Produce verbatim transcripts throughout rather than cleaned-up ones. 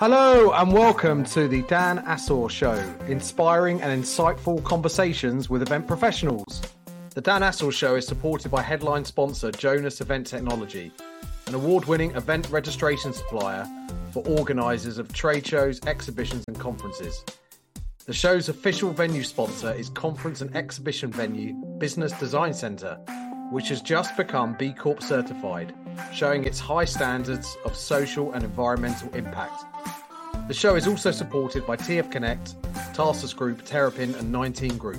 Hello and welcome to the Dan Assor Show, inspiring and insightful conversations with event professionals. The Dan Assor Show is supported by headline sponsor Jonas Event Technology, an award-winning event registration supplier for organisers of trade shows, exhibitions and conferences. The show's official venue sponsor is conference and exhibition venue Business Design Centre, which has just become B Corp certified, showing its high standards of social and environmental impact. The show is also supported by T F Connect, Tarsus Group, Terrapin and nineteen Group.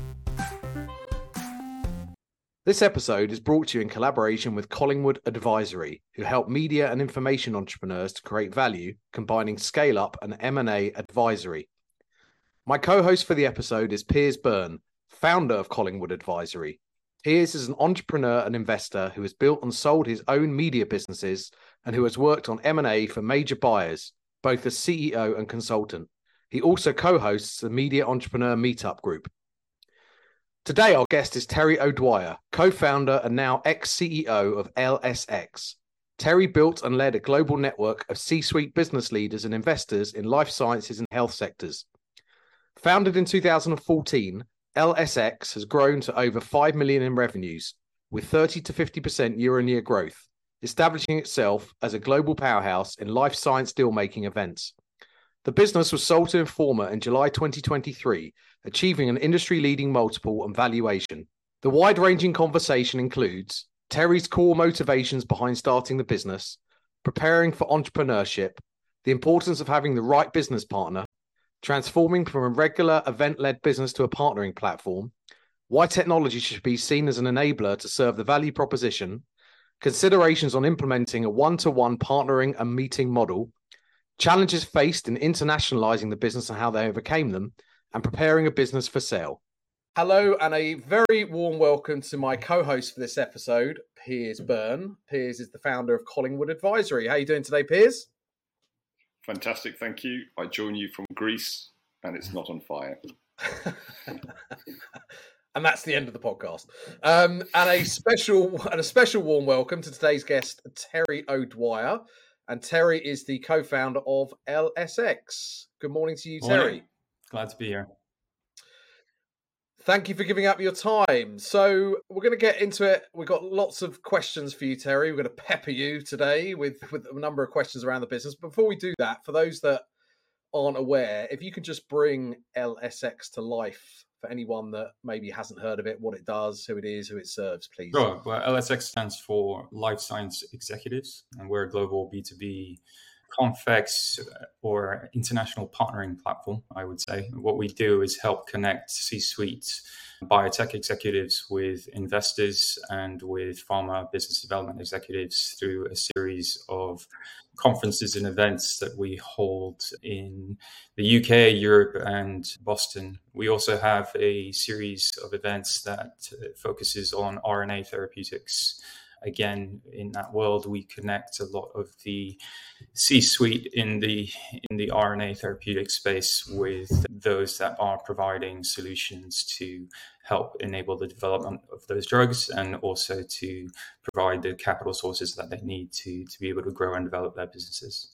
This episode is brought to you in collaboration with Collingwood Advisory, who help media and information entrepreneurs to create value, combining scale-up and M and A advisory. My co-host for the episode is Piers Byrne, founder of Collingwood Advisory. Piers is an entrepreneur and investor who has built and sold his own media businesses and who has worked on M and A for major buyers, both as C E O and consultant. He also co-hosts the Media Entrepreneur Meetup Group. Today, our guest is Terry O'Dwyer, co-founder and now ex-C E O of L S X. Terry built and led a global network of C-suite business leaders and investors in life sciences and health sectors. Founded in two thousand fourteen, L S X has grown to over five million in revenues, with thirty to fifty percent year-on-year growth, establishing itself as a global powerhouse in life science deal-making events. The business was sold to Informa in July twenty twenty-three, achieving an industry-leading multiple and valuation. The wide-ranging conversation includes Terry's core motivations behind starting the business, preparing for entrepreneurship, the importance of having the right business partner, transforming from a regular event-led business to a partnering platform, why technology should be seen as an enabler to serve the value proposition, considerations on implementing a one-to-one partnering and meeting model, challenges faced in internationalizing the business and how they overcame them, and preparing a business for sale. Hello, and a very warm welcome to my co-host for this episode, Piers Byrne. Piers is the founder of Collingwood Advisory. How are you doing today, Piers? Fantastic, thank you. I join you from Greece, and it's not on fire. And that's the end of the podcast. Um, and a special and a special warm welcome to today's guest, Terry O'Dwyer. And Terry is the co-founder of L S X. Good morning to you, Terry. Morning. Glad to be here. Thank you for giving up your time. So we're going to get into it. We've got lots of questions for you, Terry. We're going to pepper you today with, with a number of questions around the business. Before we do that, for those that aren't aware, if you could just bring L S X to life for anyone that maybe hasn't heard of it, what it does, who it is, who it serves, please. Sure. Well, L S X stands for Life Science Executives, and we're a global B two B convex or international partnering platform, I would say. What we do is help connect C-suite biotech executives with investors and with pharma business development executives through a series of conferences and events that we hold in the U K, Europe, and Boston. We also have a series of events that focuses on R N A therapeutics. Again, in that world, we connect a lot of the C-suite in the in the R N A therapeutic space with those that are providing solutions to help enable the development of those drugs and also to provide the capital sources that they need to, to be able to grow and develop their businesses.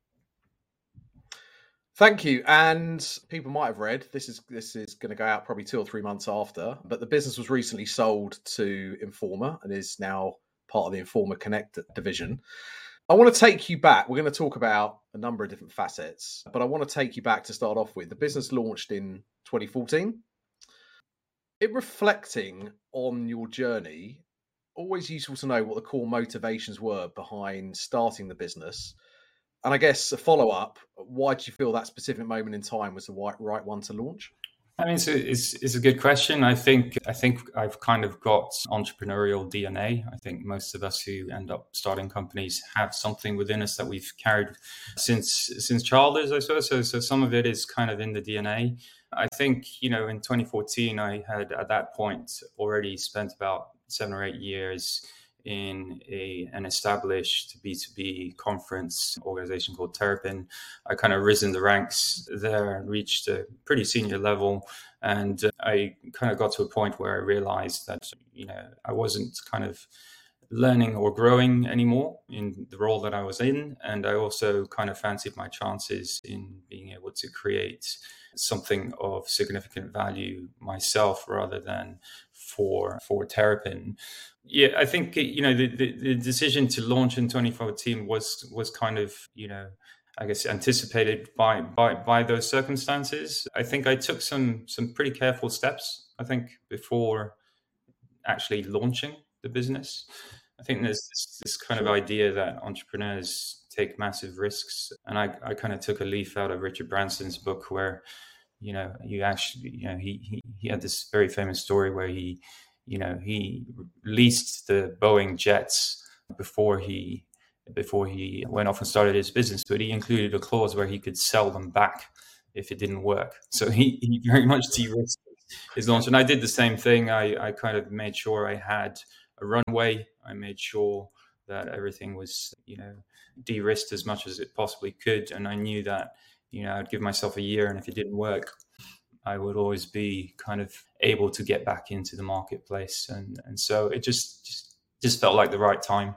Thank you. And people might have read, this is this is going to go out probably two or three months after, but the business was recently sold to Informa and is now part of the Informa Connect division. I want to take you back. We're going to talk about a number of different facets, but I want to take you back to start off with. The business launched in twenty fourteen. In reflecting on your journey, always useful to know what the core motivations were behind starting the business. And I guess a follow-up, why did you feel that specific moment in time was the right, right one to launch? I mean, it's a, it's, it's a good question. I think I think I've kind of got entrepreneurial D N A. I think most of us who end up starting companies have something within us that we've carried since since childhood, I suppose. So, so some of it is kind of in the D N A. I think, you know, in twenty fourteen, I had at that point already spent about seven or eight years in a an established B two B conference organization called Terrapin. I kind of risen the ranks there and reached a pretty senior level. And I kind of got to a point where I realized that, you know, I wasn't kind of learning or growing anymore in the role that I was in. And I also kind of fancied my chances in being able to create something of significant value myself rather than for for Terrapin. Yeah, I think, you know, the, the, the decision to launch in twenty fourteen was was kind of, you know, I guess anticipated by by by those circumstances. I think I took some some pretty careful steps, I think, before actually launching the business. I think there's this, this kind of idea that entrepreneurs take massive risks. And I, I kind of took a leaf out of Richard Branson's book where, you know, you actually, you know, he, he, he had this very famous story where he, you know, he leased the Boeing jets before he, before he went off and started his business, but he included a clause where he could sell them back if it didn't work. So he, he very much de-risked his launch. And I did the same thing. I, I kind of made sure I had a runway. I made sure that everything was, you know, de-risked as much as it possibly could. And I knew that, you know, I'd give myself a year, and if it didn't work, I would always be kind of able to get back into the marketplace. And, and so it just, just, just felt like the right time.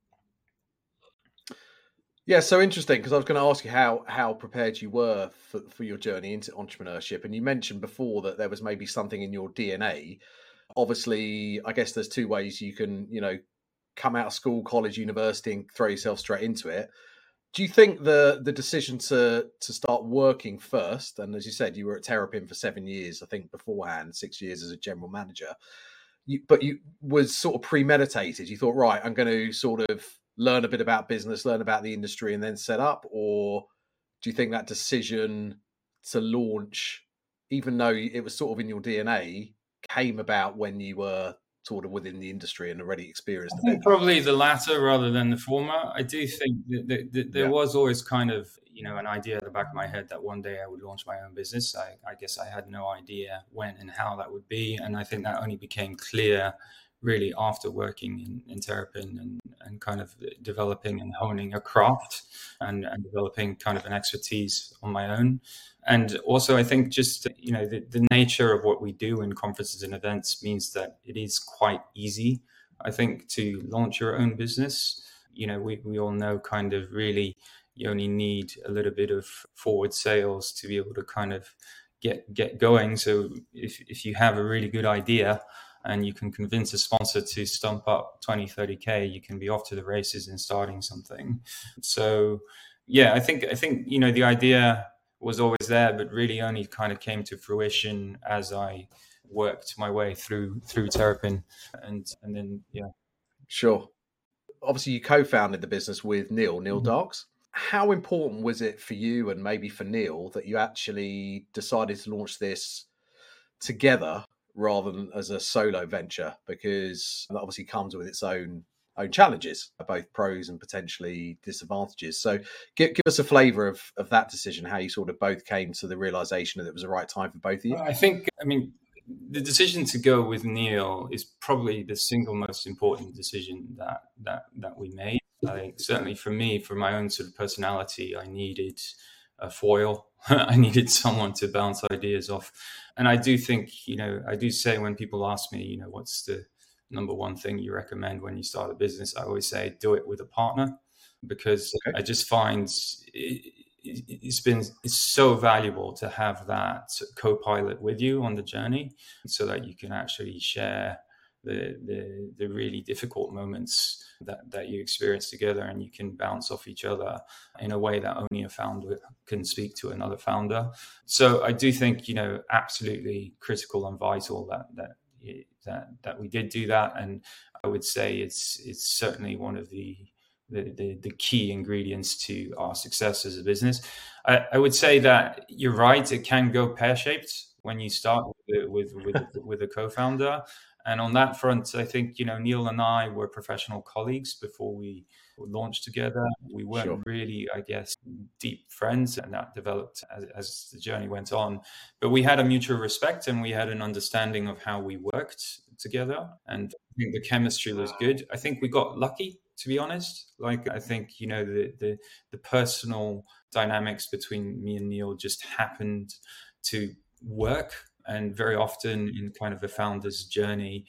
Yeah, so interesting, because I was going to ask you how how prepared you were for, for your journey into entrepreneurship. And you mentioned before that there was maybe something in your D N A. Obviously, I guess there's two ways you can, you know, come out of school, college, university, and throw yourself straight into it. Do you think the the decision to to start working first, and as you said, you were at Terrapin for seven years, I think beforehand, six years as a general manager, you, but you was sort of premeditated? You thought, right, I'm going to sort of learn a bit about business, learn about the industry, and then set up? Or do you think that decision to launch, even though it was sort of in your D N A, came about when you were sort of within the industry and already experienced? I think probably the latter rather than the former. I do think that, that, that there yeah. was always kind of, you know, an idea at the back of my head that one day I would launch my own business. I, I guess I had no idea when and how that would be. And I think that only became clear really after working in, in Terrapin and, and kind of developing and honing a craft and, and developing kind of an expertise on my own. And also, I think just, you know, the, the nature of what we do in conferences and events means that it is quite easy, I think, to launch your own business. You know, we, we all know kind of really you only need a little bit of forward sales to be able to kind of get get going. So if, if you have a really good idea and you can convince a sponsor to stump up twenty, thirty K, you can be off to the races in starting something. So, yeah, I think, I think, you know, the idea was always there, but really only kind of came to fruition as I worked my way through through Terrapin. And, and then, yeah. Sure. Obviously, you co-founded the business with Neil, Neil mm-hmm. Darks. How important was it for you and maybe for Neil that you actually decided to launch this together rather than as a solo venture? Because that obviously comes with its own own challenges, both pros and potentially disadvantages. So give, give us a flavour of, of that decision, how you sort of both came to the realisation that it was the right time for both of you. I think, I mean, the decision to go with Neil is probably the single most important decision that that, that we made. I think certainly for me, for my own sort of personality, I needed a foil. I needed someone to bounce ideas off. And I do think, you know, I do say when people ask me, you know, what's the number one thing you recommend when you start a business, I always say do it with a partner, because okay. I just find it, it's been it's so valuable to have that co-pilot with you on the journey, so that you can actually share the the, the really difficult moments that, that you experience together, and you can bounce off each other in a way that only a founder can speak to another founder. So I do think, you know, absolutely critical and vital that that that that we did do that. And I would say it's it's certainly one of the the, the, the key ingredients to our success as a business. I, I would say that you're right, it can go pear-shaped when you start with with with, with a co-founder. And on that front, I think, you know, Neil and I were professional colleagues before we launched together. We weren't sure. really, I guess, deep friends, and that developed as, as the journey went on. But we had a mutual respect, and we had an understanding of how we worked together. And I think the chemistry was good. I think we got lucky, to be honest. Like, I think, you know, the the, the personal dynamics between me and Neil just happened to work. And very often in kind of a founder's journey,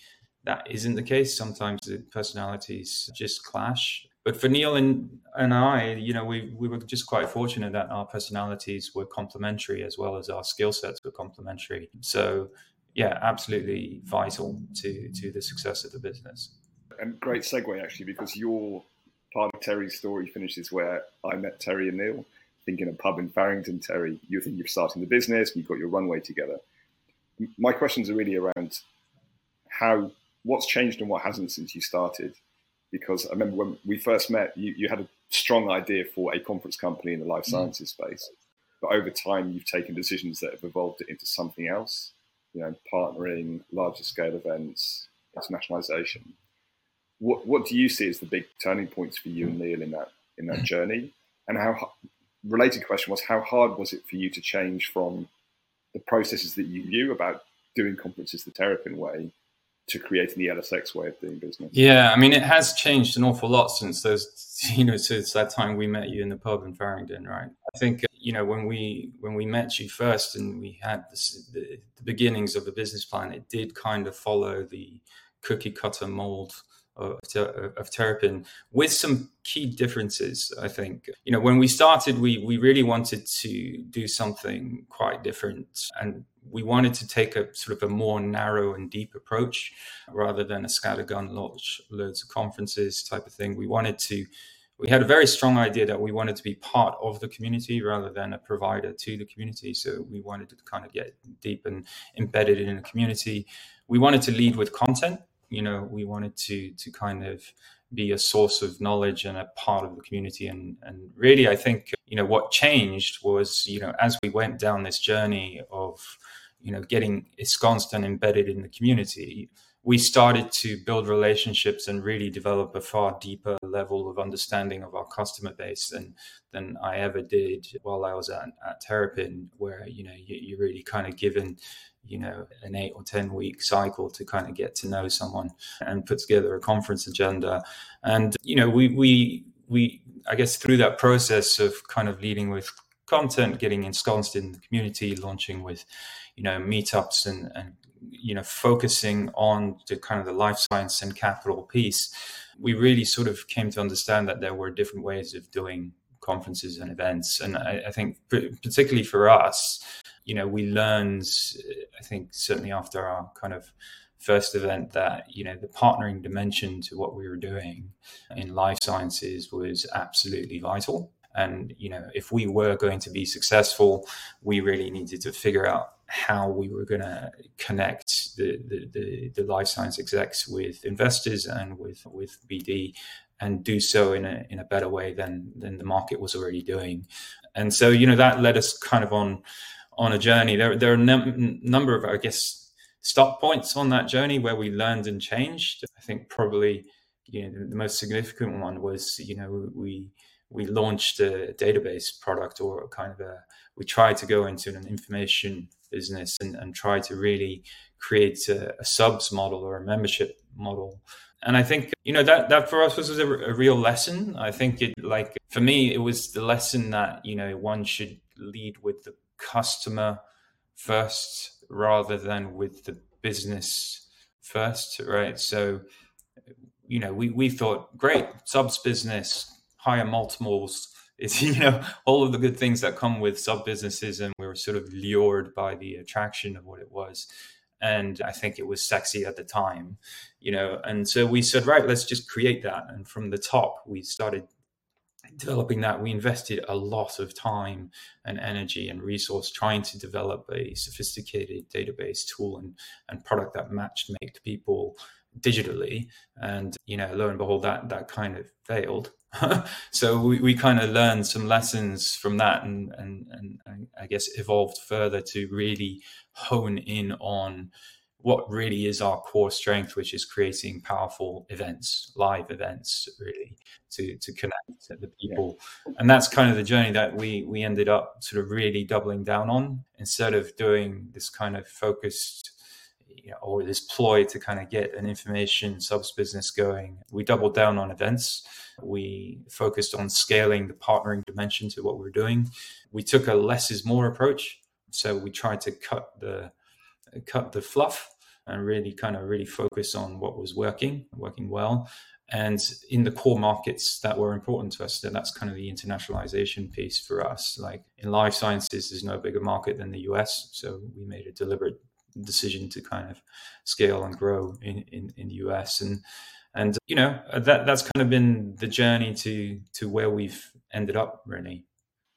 that isn't the case. Sometimes the personalities just clash. But for Neil and, and I, you know, we, we were just quite fortunate that our personalities were complementary as well as our skill sets were complementary. So, yeah, absolutely vital to, to the success of the business. And great segue, actually, because your part of Terry's story finishes where I met Terry and Neil, thinking a pub in Farringdon. Terry, you think you're starting the business, you've got your runway together. My questions are really around how, what's changed and what hasn't since you started. Because I remember when we first met, you, you had a strong idea for a conference company in the life sciences mm. space. But over time, you've taken decisions that have evolved it into something else, you know, partnering, larger scale events, internationalization. What what do you see as the big turning points for you and Neil in that in that journey? And how, related question was, how hard was it for you to change from the processes that you knew about doing conferences the Terrapin way to creating the L S X way of doing business? Yeah, I mean, it has changed an awful lot since those, you know, since that time we met you in the pub in Farringdon, right? I think, you know, when we when we met you first and we had this, the, the beginnings of the business plan, it did kind of follow the cookie cutter mold of, of Terrapin with some key differences. I think, you know, when we started, we we really wanted to do something quite different, and we wanted to take a sort of a more narrow and deep approach rather than a scattergun launch loads of conferences type of thing. We wanted to, we had a very strong idea that we wanted to be part of the community rather than a provider to the community. So we wanted to kind of get deep and embedded in the community. We wanted to lead with content. You know, we wanted to to kind of be a source of knowledge and a part of the community. And, and really, I think, you know, what changed was, you know, as we went down this journey of, you know, getting ensconced and embedded in the community, we started to build relationships and really develop a far deeper level of understanding of our customer base than than I ever did while I was at, at Terrapin, where, you know, you, you're really kind of given, you know, an eight or ten week cycle to kind of get to know someone and put together a conference agenda. And, you know, we, we, we, I guess through that process of kind of leading with content, getting ensconced in the community, launching with, you know, meetups and, and, you know, focusing on the kind of the life science and capital piece, we really sort of came to understand that there were different ways of doing conferences and events. And I, I think particularly for us, you know, we learned, I think certainly after our kind of first event, that, you know, the partnering dimension to what we were doing in life sciences was absolutely vital. And, you know, if we were going to be successful, we really needed to figure out how we were going to connect the, the, the, the life science execs with investors and with, with B D, and do so in a in a better way than than the market was already doing. And so, you know, that led us kind of on on a journey. There, there are a num- number of, I guess, stop points on that journey where we learned and changed. I think probably, you know, the most significant one was, you know, we we launched a database product, or kind of a, we tried to go into an information business and, and try to really create a, a subs model or a membership model. And I think, you know, that, that for us was a, a real lesson. I think it, like, for me, it was the lesson that, you know, one should lead with the customer first rather than with the business first, right? So, you know, we, we thought, great, subs business, higher multiples, it's, you know, all of the good things that come with sub businesses, and we were sort of lured by the attraction of what it was. And I think it was sexy at the time, you know, and so we said, right, let's just create that. And from the top, we started developing that. We invested a lot of time and energy and resource trying to develop a sophisticated database tool and, and product that matched make people digitally. And, you know, lo and behold, that that kind of failed. So we, we kind of learned some lessons from that, and, and, and, and I guess evolved further to really hone in on what really is our core strength, which is creating powerful events, live events, really, to, to connect to the people. Yeah. And that's kind of the journey that we, we ended up sort of really doubling down on, instead of doing this kind of focused, you know, or this ploy to kind of get an information subs business going. We doubled down on events. We focused on scaling the partnering dimension to what we were doing. We took a less is more approach. So we tried to cut the cut the fluff and really kind of really focus on what was working, working well. And in the core markets that were important to us, then that's kind of the internationalization piece for us. Like in life sciences, there's no bigger market than the U S. So we made a deliberate decision to kind of scale and grow in, in, in the U S. And, and you know, that that's kind of been the journey to to where we've ended up, really.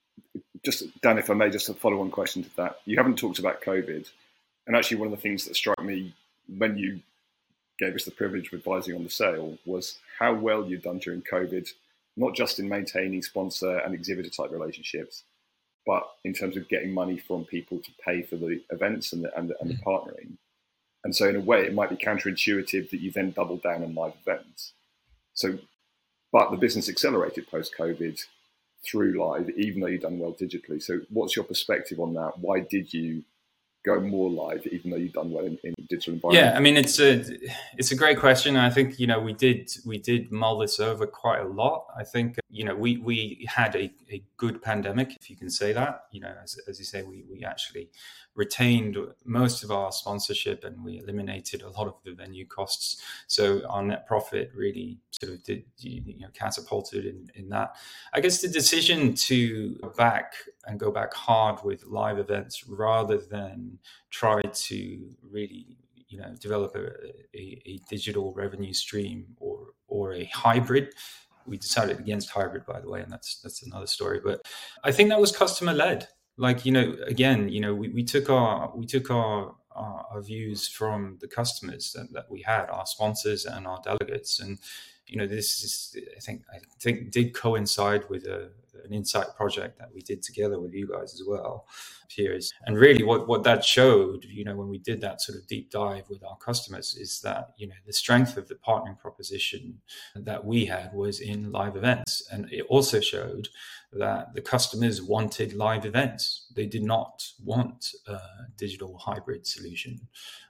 Just, Dan, if I may, just a follow-on question to that. You haven't talked about COVID. And actually, one of the things that struck me when you gave us the privilege of advising on the sale was how well you've done during COVID, not just in maintaining sponsor and exhibitor type relationships, but in terms of getting money from people to pay for the events and the, and the, and the partnering. And so in a way, it might be counterintuitive that you then doubled down on live events. So, but the business accelerated post-COVID through live, even though you've done well digitally. So what's your perspective on that? Why did you go more live, even though you've done well in, in digital environment? Yeah, I mean, it's a it's a great question. I think, you know, we did we did mull this over quite a lot. I think, you know, we we had a, a good pandemic, if you can say that. You know, as, as you say, we we actually retained most of our sponsorship and we eliminated a lot of the venue costs. So our net profit really sort of did, you know, catapulted in, in that. I guess the decision to go back and go back hard with live events rather than try to really, you know, develop a, a, a digital revenue stream or or a hybrid. We decided against hybrid, by the way, and that's that's another story. But I think that was customer led. Like, you know, again, you know, we, we took our we took our, our our views from the customers that, that we had, our sponsors and our delegates, and you know, this is I think I think did coincide with a an insight project that we did together with you guys as well, peers. And really what, what that showed, you know, when we did that sort of deep dive with our customers is that, you know, the strength of the partnering proposition that we had was in live events. And it also showed that the customers wanted live events. They did not want a digital hybrid solution.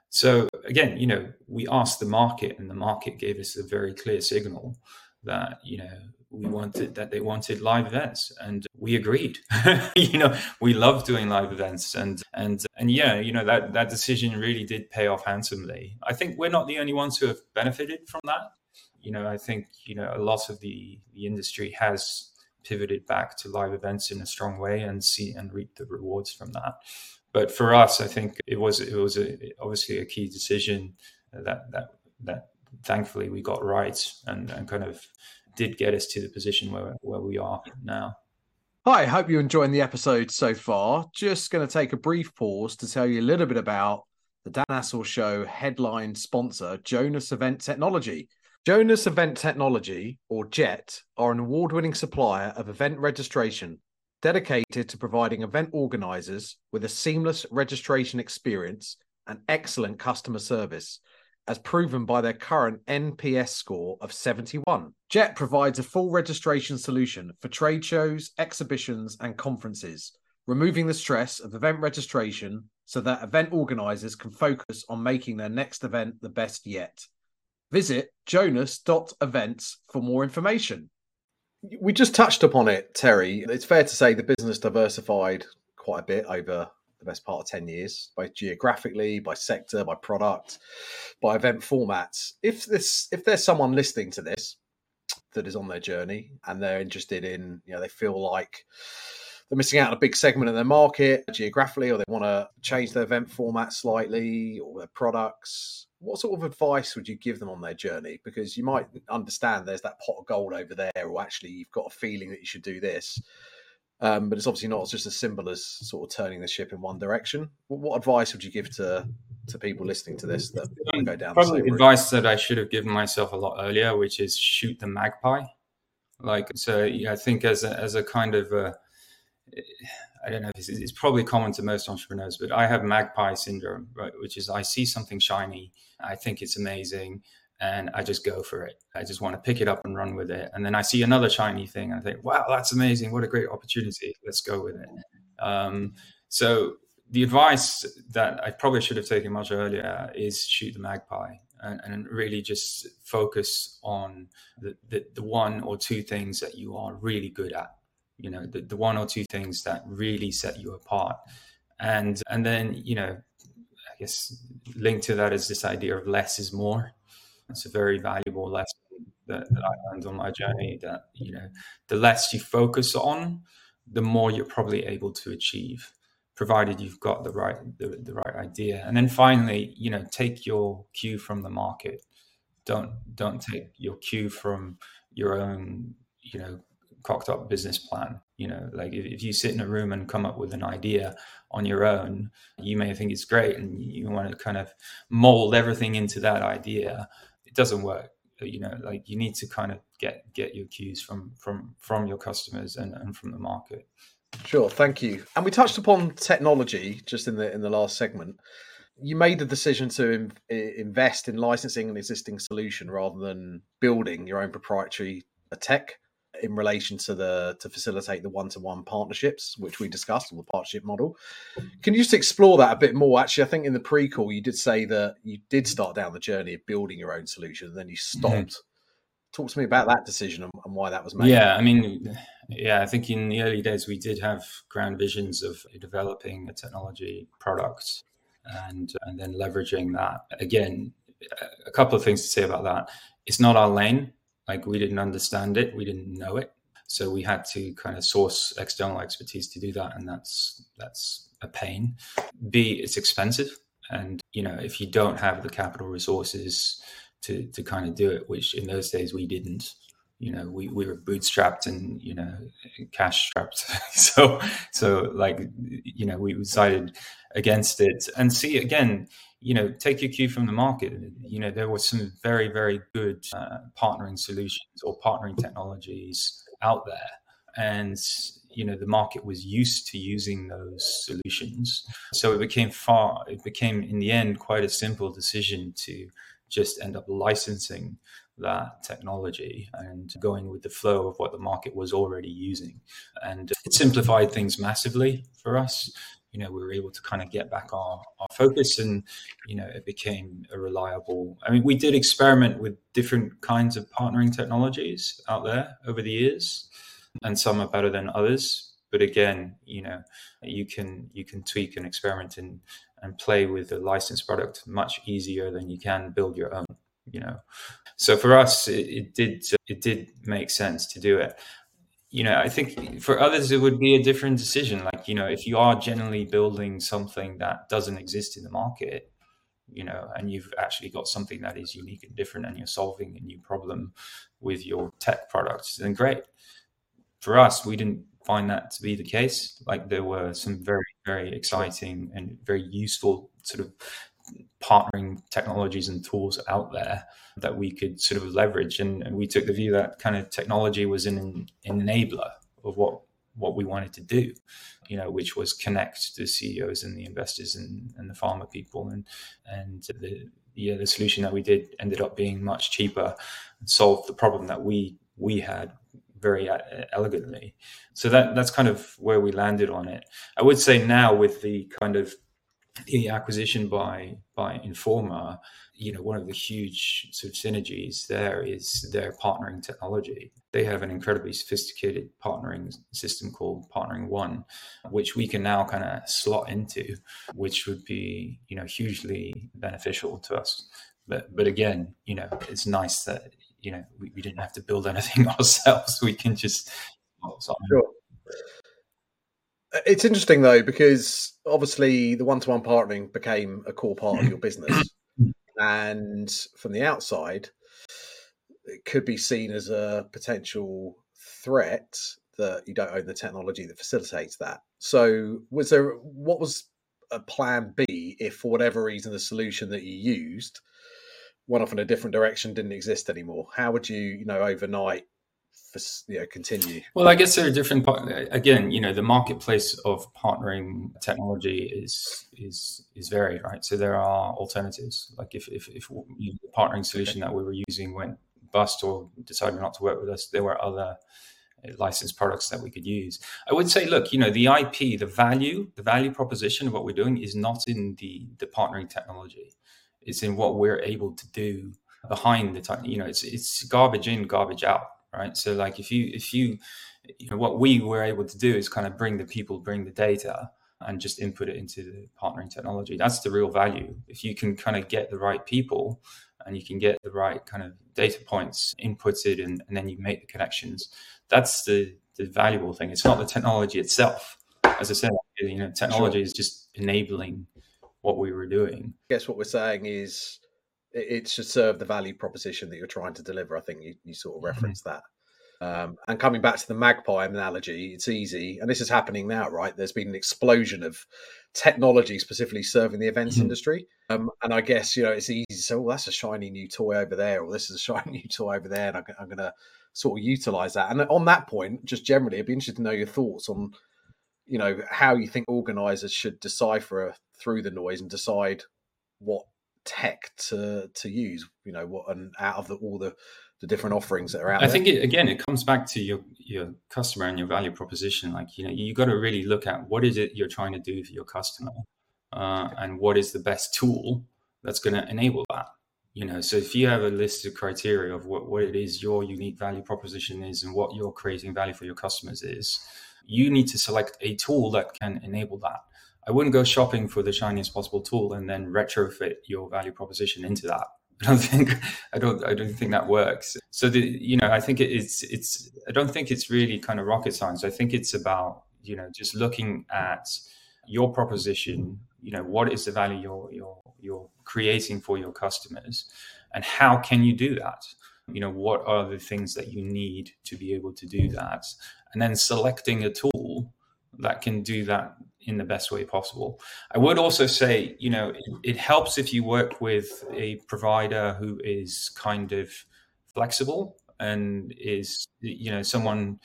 So again, you know, we asked the market and the market gave us a very clear signal that, you know, we wanted that they wanted live events, and we agreed. You know, we love doing live events, and and and yeah, you know, that that decision really did pay off handsomely. I think we're not the only ones who have benefited from that. You know, I think, you know, a lot of the the industry has pivoted back to live events in a strong way and see and reap the rewards from that. But for us, I think it was it was a, obviously a key decision that that that thankfully we got right, and, and kind of did get us to the position where, where we are now. Hi, hope you're enjoying the episode so far. Just going to take a brief pause to tell you a little bit about the Dan Assel Show headline sponsor, Jonas Event Technology. Jonas Event Technology, or JET, are an award-winning supplier of event registration, dedicated to providing event organisers with a seamless registration experience and excellent customer service, as proven by their current N P S score of seventy-one. JET provides a full registration solution for trade shows, exhibitions, and conferences, removing the stress of event registration so that event organisers can focus on making their next event the best yet. Visit jonas dot events for more information. We just touched upon it, Terry. It's fair to say the business diversified quite a bit over the best part of ten years, both geographically, by sector, by product, by event formats. If this, if there's someone listening to this that is on their journey and they're interested in, you know, they feel like they're missing out on a big segment of their market geographically, or they want to change their event format slightly or their products, what sort of advice would you give them on their journey? Because you might understand there's that pot of gold over there, or actually you've got a feeling that you should do this. Um, but it's obviously not just as simple as sort of turning the ship in one direction. What, what advice would you give to to people listening to this that want to go down Probably the same advice route? that I should have given myself a lot earlier, which is shoot the magpie. Like, so yeah, I think as a, as a kind of, a, I don't know, it's, it's probably common to most entrepreneurs, but I have magpie syndrome, right? Which is I see something shiny, I think it's amazing, and I just go for it. I just want to pick it up and run with it. And then I see another shiny thing and I think, wow, that's amazing. What a great opportunity. Let's go with it. Um, so the advice that I probably should have taken much earlier is shoot the magpie, and, and really just focus on the, the, the one or two things that you are really good at, you know, the, the one or two things that really set you apart. And, and then, you know, guess linked to that is this idea of less is more. It's a very valuable lesson that, that I learned on my journey, that, you know, the less you focus on, the more you're probably able to achieve, provided you've got the right the, the right idea. And then finally, you know, take your cue from the market. Don't don't take your cue from your own, you know, cocked up business plan. You know, like if, if you sit in a room and come up with an idea on your own, you may think it's great and you want to kind of mold everything into that idea. It doesn't work. You know, like you need to kind of get get your cues from from from your customers and, and from the market. Sure, thank you. And we touched upon technology just in the in the last segment. You made the decision to in, invest in licensing an existing solution rather than building your own proprietary tech in relation to the to facilitate the one-to-one partnerships, which we discussed, or the partnership model. Can you just explore that a bit more? Actually, I think in the pre-call you did say that you did start down the journey of building your own solution, and then you stopped. Mm-hmm. Talk to me about that decision and, and why that was made. Yeah, I mean, yeah, I think in the early days we did have grand visions of developing a technology product and and then leveraging that. Again, a couple of things to say about that. It's not our lane. Like, we didn't understand it, we didn't know it, so we had to kind of source external expertise to do that, and that's that's a pain. B, it's expensive, and you know, if you don't have the capital resources to to kind of do it, which in those days we didn't, you know, we, we were bootstrapped and, you know, cash strapped, so so like, you know, we decided against it. And see, again, you know, take your cue from the market. You know, there were some very, very good uh, partnering solutions or partnering technologies out there. And, you know, the market was used to using those solutions. So it became far, it became in the end quite a simple decision to just end up licensing that technology and going with the flow of what the market was already using. And it simplified things massively for us. You know, we were able to kind of get back our, our focus, and, you know, it became a reliable, I mean, we did experiment with different kinds of partnering technologies out there over the years, and some are better than others. But again, you know, you can, you can tweak and experiment and, and play with a licensed product much easier than you can build your own, you know. So for us, it, it did, it did make sense to do it. You know, I think for others, it would be a different decision. Like, you know, if you are generally building something that doesn't exist in the market, you know, and you've actually got something that is unique and different, and you're solving a new problem with your tech products, then great. For us, we didn't find that to be the case. Like, there were some very, very exciting and very useful sort of partnering technologies and tools out there that we could sort of leverage. And, and we took the view that kind of technology was an, an enabler of what, what we wanted to do, you know, which was connect the C E Os and the investors and, and the pharma people. And, and the, yeah, the solution that we did ended up being much cheaper and solved the problem that we, we had very elegantly. So that, that's kind of where we landed on it. I would say now, with the kind of the acquisition by by Informa, you know, one of the huge sort of synergies there is their partnering technology. They have an incredibly sophisticated partnering system called Partnering One, which we can now kind of slot into, which would be, you know, hugely beneficial to us. But but again, you know, it's nice that, you know, we, we didn't have to build anything ourselves. We can just sure. It's interesting, though, because obviously the one-to-one partnering became a core part of your business. And from the outside, it could be seen as a potential threat that you don't own the technology that facilitates that. So was there, what was a plan B if, for whatever reason, the solution that you used went off in a different direction, didn't exist anymore? How would you, you know, overnight, for, you know, continue? Well, I guess there are different part. Again, you know, the marketplace of partnering technology is is is varied, right? So there are alternatives. Like if if, if the partnering solution that we were using went bust or decided not to work with us, there were other licensed products that we could use. I would say, look, you know, the I P, the value, the value proposition of what we're doing is not in the the partnering technology. It's in what we're able to do behind the time. You know, it's it's garbage in, garbage out. Right. So like if you if you, you know, what we were able to do is kind of bring the people, bring the data, and just input it into the partnering technology. That's the real value. If you can kind of get the right people and you can get the right kind of data points inputted, and, and then you make the connections, that's the, the valuable thing. It's not the technology itself. As I said, you know, technology sure. is just enabling what we were doing. I guess what we're saying is it, it should serve the value proposition that you're trying to deliver. I think you, you sort of referenced mm-hmm. that. Um, and coming back to the magpie analogy, it's easy. And this is happening now, right? There's been an explosion of technology specifically serving the events mm-hmm. industry. Um, and I guess, you know, it's easy to say, well, that's a shiny new toy over there, or this is a shiny new toy over there, and I'm, I'm going to sort of utilize that. And on that point, just generally, I'd be interested to know your thoughts on, you know, how you think organizers should decipher through the noise and decide what tech to to use, you know, what and out of the, all the the different offerings that are out I there. think it, again, it comes back to your your customer and your value proposition. Like, you know, you got to really look at what is it you're trying to do for your customer, uh, and what is the best tool that's going to enable that. You know, so if you have a list of criteria of what, what it is your unique value proposition is and what you're creating value for your customers is, you need to select a tool that can enable that. I wouldn't go shopping for the shiniest possible tool and then retrofit your value proposition into that. I don't think I don't I don't think that works. So the you know I think it's it's I don't think it's really kind of rocket science. I think it's about, you know, just looking at your proposition. You know, what is the value you're you're you're creating for your customers, and how can you do that? You know, what are the things that you need to be able to do that, and then selecting a tool that can do that in the best way possible. I would also say, you know, it, it helps if you work with a provider who is kind of flexible and is, you know, someone.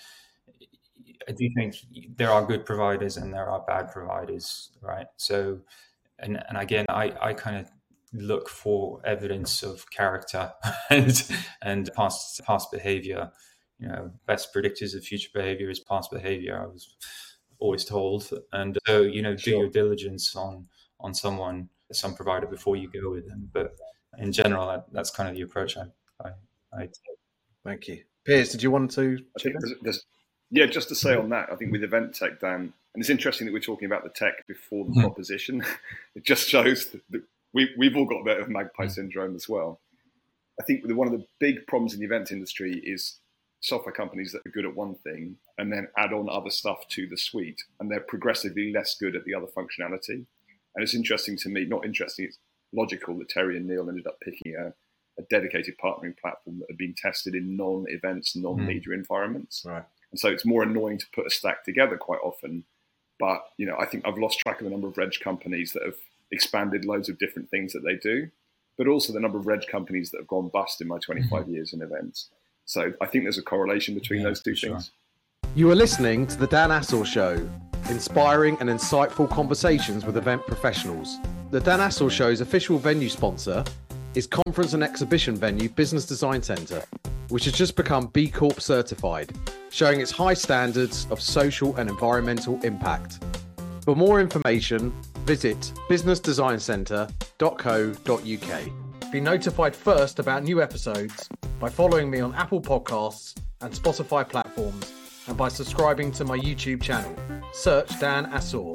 I do think there are good providers and there are bad providers, right? So, and and again, I, I kind of look for evidence of character and and past past behavior. You know, best predictors of future behavior is past behavior, I was always told. And so, you know, do sure. your diligence on on someone, some provider, before you go with them. But in general, that, that's kind of the approach I, I, I take. Thank you. Piers, did you want to chip in? There's, there's, yeah, just to say on that, I think with event tech, Dan, and it's interesting that we're talking about the tech before the mm-hmm. proposition. It just shows that, that we, we've all got a bit of magpie syndrome as well. I think one of the big problems in the event industry is software companies that are good at one thing and then add on other stuff to the suite, and they're progressively less good at the other functionality. And it's interesting to me, not interesting, it's logical that Terry and Neil ended up picking a, a dedicated partnering platform that had been tested in non-events, non-media mm. environments. Right. And so it's more annoying to put a stack together quite often. But, you know, I think I've lost track of the number of reg companies that have expanded loads of different things that they do, but also the number of reg companies that have gone bust in my twenty-five mm-hmm. years in events. So I think there's a correlation between yeah, those two things. Sure. You are listening to the Dan Assel Show, inspiring and insightful conversations with event professionals. The Dan Assel Show's official venue sponsor is conference and exhibition venue Business Design Centre, which has just become B Corp certified, showing its high standards of social and environmental impact. For more information, visit business design centre dot co dot uk. Be notified first about new episodes by following me on Apple Podcasts and Spotify platforms, and by subscribing to my YouTube channel. Search Dan Assel.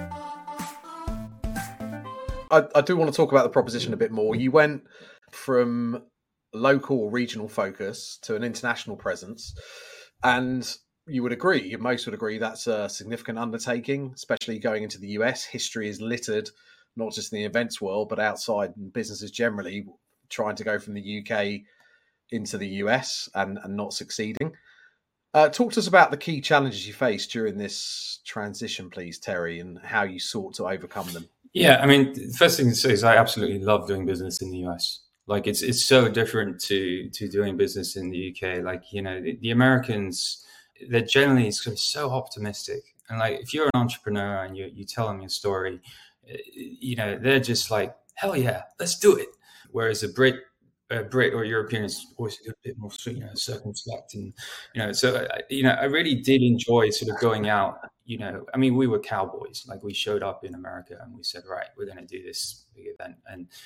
I, I do want to talk about the proposition a bit more. You went from local or regional focus to an international presence, and you would agree, most would agree, that's a significant undertaking, especially going into the U S. History is littered, not just in the events world, but outside businesses generally, trying to go from the U K into the U S and, and not succeeding. Uh, talk to us about the key challenges you faced during this transition, please, Terry, and how you sought to overcome them. Yeah, I mean, the first thing to say is I absolutely love doing business in the U S. Like, it's it's so different to to doing business in the U K. Like, you know, the, the Americans, they're generally sort of so optimistic. And like, if you're an entrepreneur and you you tell them your story, you know, they're just like, hell yeah, let's do it. Whereas a Brit, a Brit or European is always a bit more, you know, circumspect. And, you know, so, you know, I really did enjoy sort of going out, you know, I mean, we were cowboys. Like, we showed up in America and we said, right, we're going to do this big event. And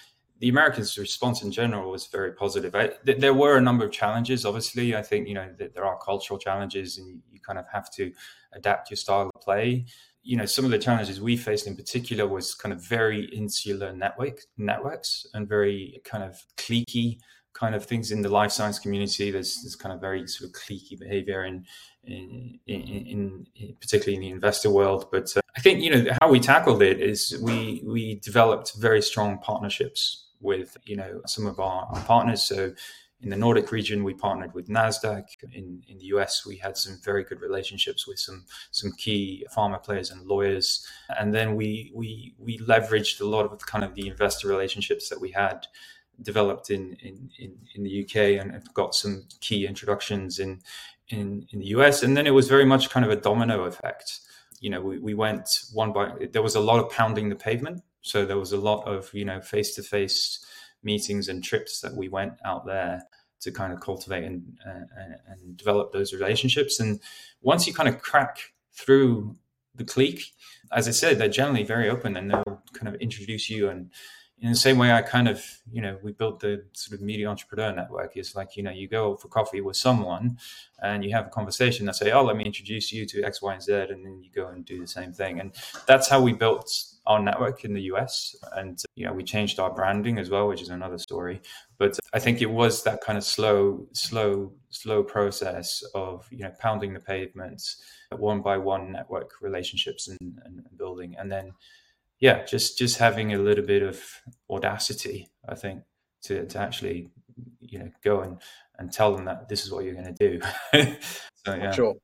the Americans' response in general was very positive. I, th- there were a number of challenges, obviously. I think, you know, th- there are cultural challenges, and you kind of have to adapt your style of play. You know, some of the challenges we faced in particular was kind of very insular network networks and very kind of cliquey kind of things in the life science community. There's this kind of very sort of cliquey behavior in, in, in, in particularly in the investor world. But uh, I think, you know, how we tackled it is we we developed very strong partnerships with, you know, some of our, our partners. So in the Nordic region, we partnered with NASDAQ. In, in the U S, we had some very good relationships with some some key pharma players and lawyers. And then we we we leveraged a lot of kind of the investor relationships that we had developed in in, in, in the U K, and have got some key introductions in, in in the U S. And then it was very much kind of a domino effect. You know, we, we went one by, there was a lot of pounding the pavement. So there was a lot of, you know, face-to-face meetings and trips that we went out there to kind of cultivate and, uh, and develop those relationships. And once you kind of crack through the clique, as I said, they're generally very open, and they'll kind of introduce you. And in the same way, I kind of, you know, we built the sort of media entrepreneur network. It's like, you know, you go for coffee with someone and you have a conversation that say, oh, let me introduce you to X, Y, and Z. And then you go and do the same thing. And that's how we built our network in the U S. And, you know, we changed our branding as well, which is another story. But I think it was that kind of slow, slow, slow process of, you know, pounding the pavements, one by one network relationships and, and building. And then, yeah, just, just having a little bit of audacity, I think, to, to actually, you know, go and, and tell them that this is what you're going to do. So, yeah. Sure.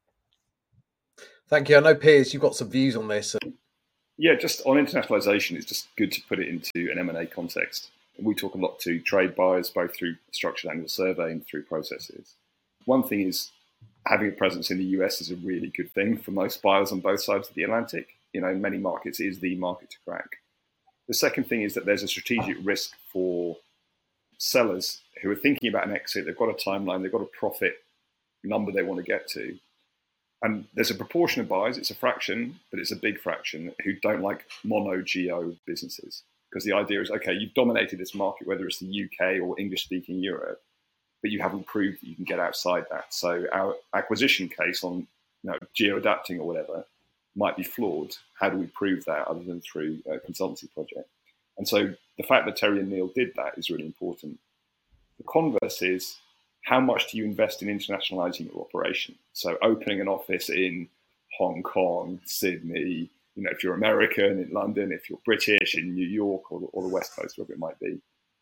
Thank you. I know, Piers, you've got some views on this. Yeah, just on internationalization, it's just good to put it into an M and A context. We talk a lot to trade buyers, both through structured annual survey and through processes. One thing is having a presence in the U S is a really good thing for most buyers on both sides of the Atlantic. You know, in many markets, it is the market to crack. The second thing is that there's a strategic risk for sellers who are thinking about an exit. They've got a timeline, they've got a profit number they want to get to. And there's a proportion of buyers, it's a fraction, but it's a big fraction, who don't like mono-geo businesses. Because the idea is, okay, you've dominated this market, whether it's the U K or English-speaking Europe, but you haven't proved that you can get outside that. So our acquisition case on, you know, geo-adapting or whatever might be flawed. How do we prove that other than through a consultancy project? And so the fact that Terry and Neil did that is really important. The converse is, how much do you invest in internationalizing your operation? So opening an office in Hong Kong, Sydney, you know, if you're American, in London, if you're British, in New York or, or the West Coast, wherever it might be,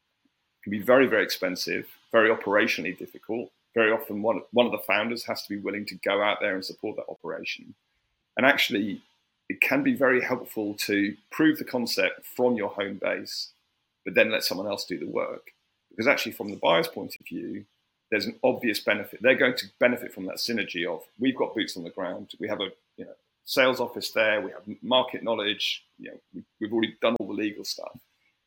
can be very, very expensive, very operationally difficult. Very often one, one of the founders has to be willing to go out there and support that operation. And actually, it can be very helpful to prove the concept from your home base, but then let someone else do the work. Because actually, from the buyer's point of view, there's an obvious benefit. They're going to benefit from that synergy of, we've got boots on the ground, we have a you know sales office there, we have market knowledge, you know, we, we've already done all the legal stuff.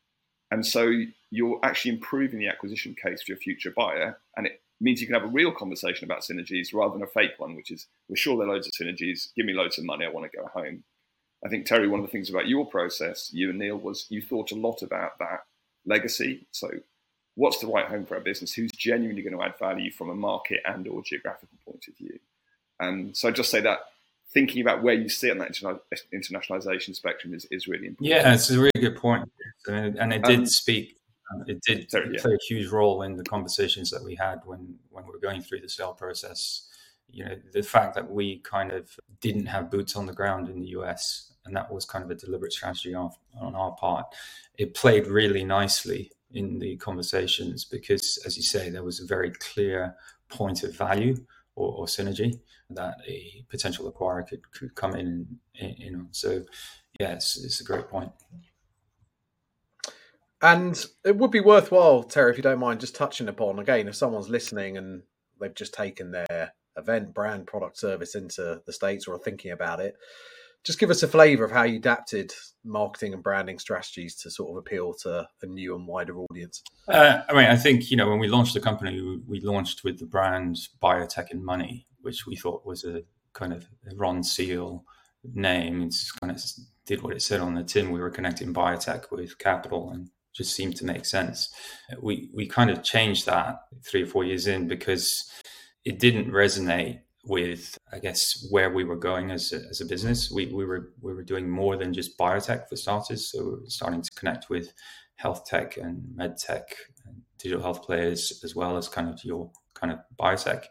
And so you're actually improving the acquisition case for your future buyer. And it means you can have a real conversation about synergies rather than a fake one, which is, we're sure there are loads of synergies, give me loads of money, I want to go home. I think, Terry, one of the things about your process, you and Neil, was you thought a lot about that legacy. So what's the right home for our business? Who's genuinely going to add value from a market and or geographical point of view? And so I just say that thinking about where you sit on that internationalization spectrum is, is really important. Yeah, it's a really good point. And it did um, speak, it did sorry, yeah. play a huge role in the conversations that we had when, when we were going through the sale process. You know, the fact that we kind of didn't have boots on the ground in the U S, and that was kind of a deliberate strategy on, on our part, it played really nicely in the conversations because, as you say, there was a very clear point of value or, or synergy that a potential acquirer could, could come in, in, in on. So, yeah, it's, it's a great point. And it would be worthwhile, Terry, if you don't mind, just touching upon, again, if someone's listening and they've just taken their event, brand, product, service into the States or are thinking about it, just give us a flavour of how you adapted marketing and branding strategies to sort of appeal to a new and wider audience. Uh, I mean, I think, you know, when we launched the company, we, we launched with the brand Biotech and Money, which we thought was a kind of a Ron Seal name. It's kind of did what it said on the tin. We were connecting biotech with capital and just seemed to make sense. We we kind of changed that three or four years in because it didn't resonate with, I guess, where we were going as a, as a business. We we were we were doing more than just biotech for starters. So we were starting to connect with health tech and med tech and digital health players, as well as kind of your kind of biotech.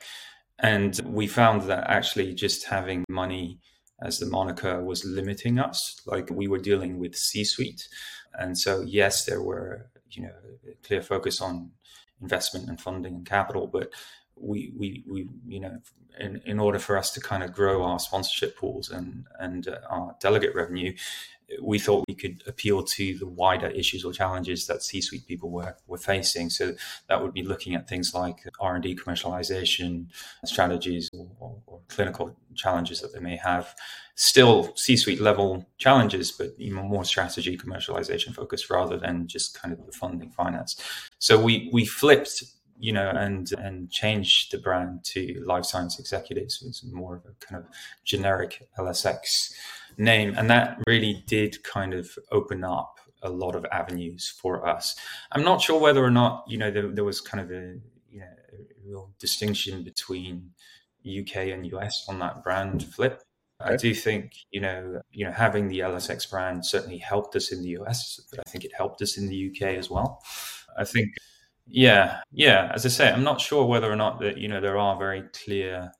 And we found that actually just having money as the moniker was limiting us. Like, we were dealing with C-suite. And so, yes, there were, you know, a clear focus on investment and funding and capital, but we, we, we you know, in, in order for us to kind of grow our sponsorship pools and, and uh, our delegate revenue, we thought we could appeal to the wider issues or challenges that C-suite people were, were facing. So that would be looking at things like R and D commercialization strategies or, or, or clinical challenges that they may have. Still C-suite level challenges, but even more strategy commercialization focused rather than just kind of the funding finance. So we we flipped, you know, and and changed the brand to Life Science Executives. It's more of a kind of generic L S X name. And that really did kind of open up a lot of avenues for us. I'm not sure whether or not, you know, there, there was kind of a, you know, a real distinction between U K and U S on that brand flip. Okay. I do think, you know, you know, having the L S X brand certainly helped us in the U S, but I think it helped us in the U K as well. I think, yeah, yeah. As I say, I'm not sure whether or not that, you know, there are very clear,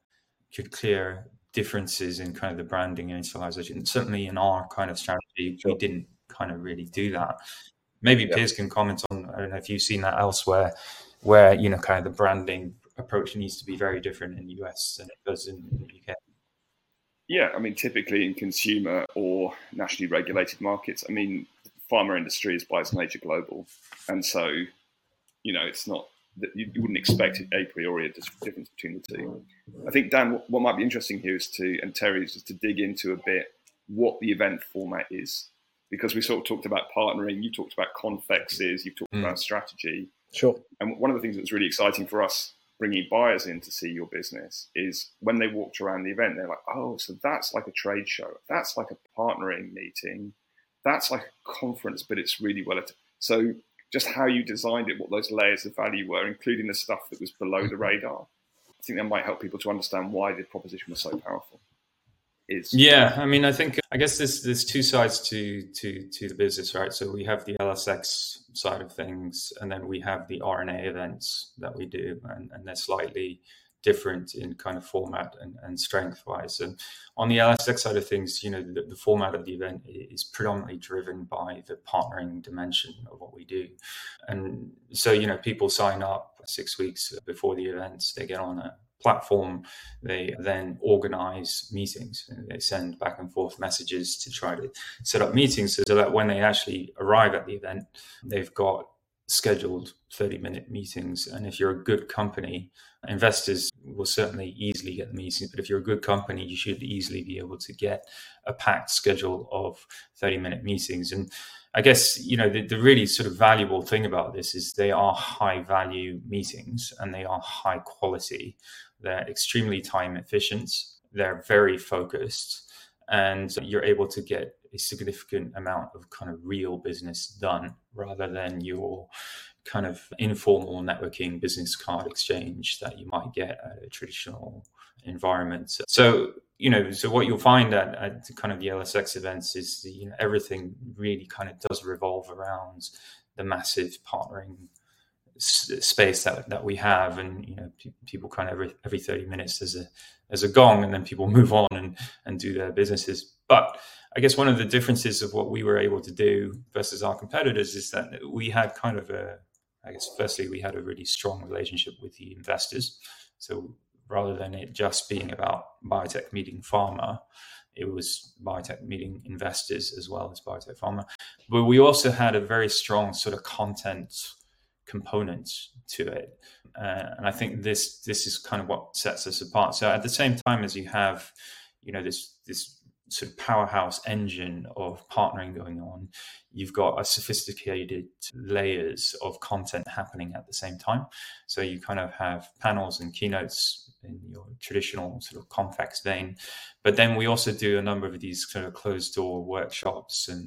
clear differences in kind of the branding and installation. Certainly in our kind of strategy, sure. We didn't kind of really do that. Maybe yeah. Piers can comment on, I don't know if you've seen that elsewhere, where, you know, kind of the branding approach needs to be very different in the U S than it does in, in the U K. Yeah, I mean, typically in consumer or nationally regulated markets, I mean, the pharma industry is by its nature global. And so, you know, it's not that you wouldn't expect a priori a difference between the two. I think, Dan, what might be interesting here is to, and Terry, is just to dig into a bit what the event format is. Because we sort of talked about partnering, you talked about confexes, you've talked mm. about strategy. Sure. And one of the things that's really exciting for us bringing buyers in to see your business is when they walked around the event, they're like, oh, so that's like a trade show. That's like a partnering meeting. That's like a conference, but it's really well. So just how you designed it, what those layers of value were, including the stuff that was below the radar. I think that might help people to understand why the proposition was so powerful. Is yeah, I mean, I think I guess there's there's two sides to to to the business, right? So we have the L S X side of things, and then we have the R N A events that we do, and, and they're slightly different in kind of format and, and strength wise. And on the L S X side of things, you know, the, the format of the event is predominantly driven by the partnering dimension of what we do. And so, you know, people sign up six weeks before the events, they get on a platform, they then organize meetings, and they send back and forth messages to try to set up meetings so that when they actually arrive at the event, they've got scheduled thirty minute meetings. And if you're a good company, investors will certainly easily get the meetings, but if you're a good company, you should easily be able to get a packed schedule of thirty minute meetings. And I guess, you know, the, the really sort of valuable thing about this is they are high value meetings and they are high quality. They're extremely time efficient. They're very focused, and you're able to get a significant amount of kind of real business done rather than your kind of informal networking business card exchange that you might get at a traditional environment. So, you know, so what you'll find at, at kind of the L S X events is, the, you know, everything really kind of does revolve around the massive partnering space that that we have. And, you know, pe- people kind of every every thirty minutes there's a there's a gong, and then people move on and and do their businesses. But I guess one of the differences of what we were able to do versus our competitors is that we had kind of a, I guess firstly we had a really strong relationship with the investors. So rather than it just being about biotech meeting pharma, it was biotech meeting investors as well as biotech pharma. But we also had a very strong sort of content component to it. Uh, and I think this this is kind of what sets us apart. So at the same time as you have, you know, this this sort of powerhouse engine of partnering going on, you've got a sophisticated layers of content happening at the same time. So you kind of have panels and keynotes in your traditional sort of Convex vein. But then we also do a number of these kind of closed door workshops and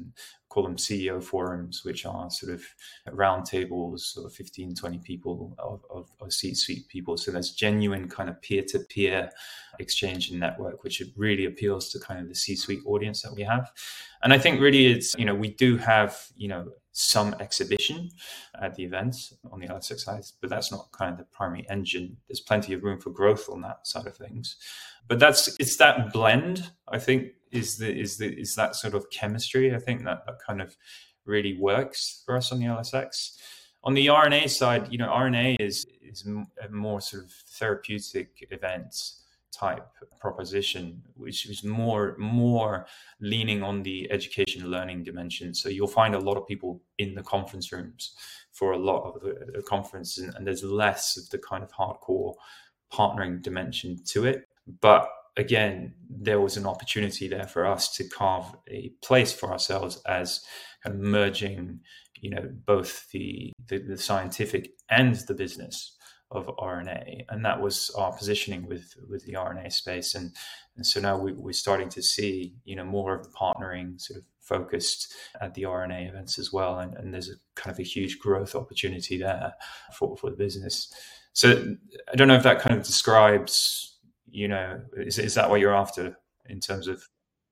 call them C E O forums, which are sort of round tables of fifteen, twenty people of, of, of C-suite people. So there's genuine kind of peer-to-peer exchange and network, which really appeals to kind of the C-suite audience that we have. And I think really it's, you know, we do have, you know, some exhibition at the events on the L S X side, but that's not kind of the primary engine. There's plenty of room for growth on that side of things. But that's, it's that blend, I think, is the is the is that sort of chemistry. I think that, that kind of really works for us on the L S X. On the R N A side, you know, R N A is is a more sort of therapeutic event type proposition, which is more more leaning on the education and learning dimension. So you'll find a lot of people in the conference rooms for a lot of the, the conference, and, and there's less of the kind of hardcore partnering dimension to it. But again, there was an opportunity there for us to carve a place for ourselves as kind of merging, you know, both the, the, the scientific and the business of R N A. And that was our positioning with, with the R N A space. And, and so now we, we're starting to see, you know, more of the partnering sort of focused at the R N A events as well. And, and there's a kind of a huge growth opportunity there for, for the business. So I don't know if that kind of describes, you know, is, is that what you're after in terms of?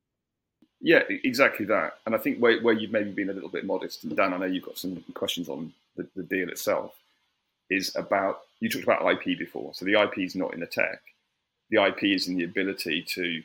Yeah, exactly that. And I think where, where you've maybe been a little bit modest, and Dan, I know you've got some questions on the, the deal itself, is about, you talked about I P before. So the I P is not in the tech. The I P is in the ability to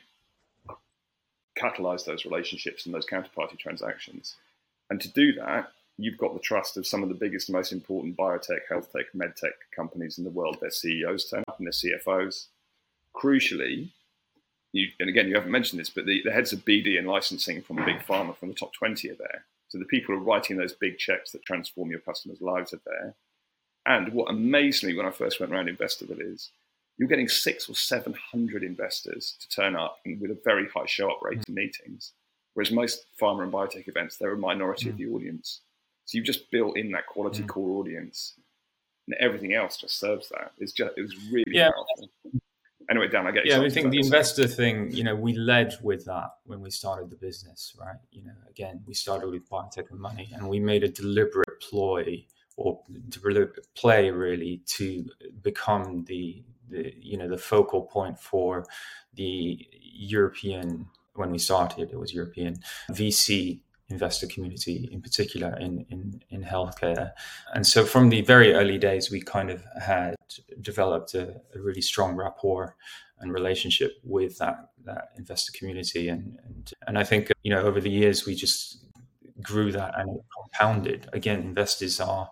catalyze those relationships and those counterparty transactions. And to do that, you've got the trust of some of the biggest, most important biotech, health tech, med tech companies in the world. Their C E Os turn up and their C F Os. Crucially, you, and again, you haven't mentioned this, but the, the heads of B D and licensing from big pharma from the top twenty are there. So the people who are writing those big checks that transform your customers' lives are there. And what amazed me when I first went around Investorville is you're getting six or seven hundred investors to turn up and with a very high show-up rate to meetings. Whereas most pharma and biotech events, they're a minority mm. of the audience. So you've just built in that quality mm. core audience, and everything else just serves that. It's just, it was really yeah. powerful. Anyway, Dan, I get yeah. I think the investor thing, you know, we led with that when we started the business, right? You know, again, we started with biotech and money, and we made a deliberate ploy or deliberate play really to become the, the you know, the focal point for the European. When we started, it was European V C investor community, in particular in, in, in healthcare. And so from the very early days, we kind of had developed a, a really strong rapport and relationship with that, that investor community. And, and, and I think, you know, over the years, we just grew that and it compounded. Again, investors are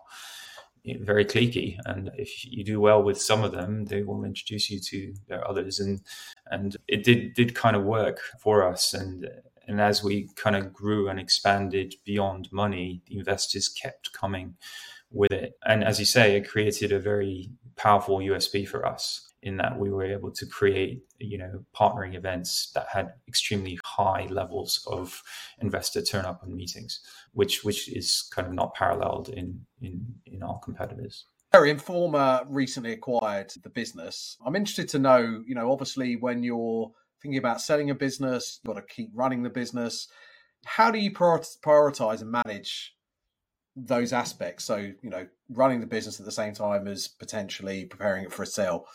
very cliquey, and if you do well with some of them, they will introduce you to their others. And, and it did, did kind of work for us. And, And as we kind of grew and expanded beyond money, the investors kept coming with it. And as you say, it created a very powerful U S P for us in that we were able to create, you know, partnering events that had extremely high levels of investor turn up in meetings, which which is kind of not paralleled in in, in our competitors. Terry, Informa recently acquired the business. I'm interested to know, you know, obviously when you're thinking about selling a business, you've got to keep running the business. How do you prioritize and manage those aspects? So, you know, running the business at the same time as potentially preparing it for a sale.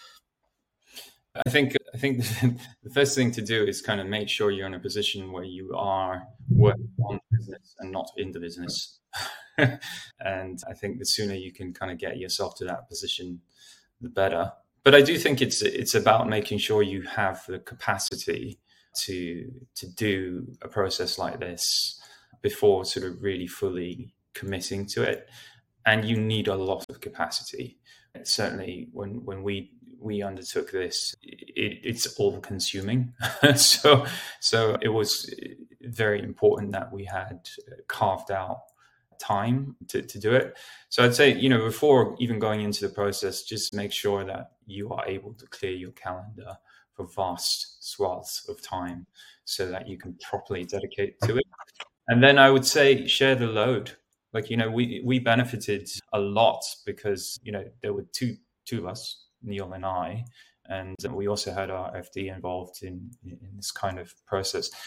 I think I think the first thing to do is kind of make sure you're in a position where you are working on the business and not in the business. And I think the sooner you can kind of get yourself to that position, the better. But I do think it's it's about making sure you have the capacity to to do a process like this before sort of really fully committing to it. And you need a lot of capacity. Certainly when when we we undertook this, it, it's all consuming. so so it was very important that we had carved out time to, to do it. So I'd say, you know, before even going into the process, just make sure that you are able to clear your calendar for vast swaths of time so that you can properly dedicate to it. And then I would say share the load. Like, you know, we, we benefited a lot because, you know, there were two, two of us, Neil and I, and we also had our F D involved in, in this kind of process.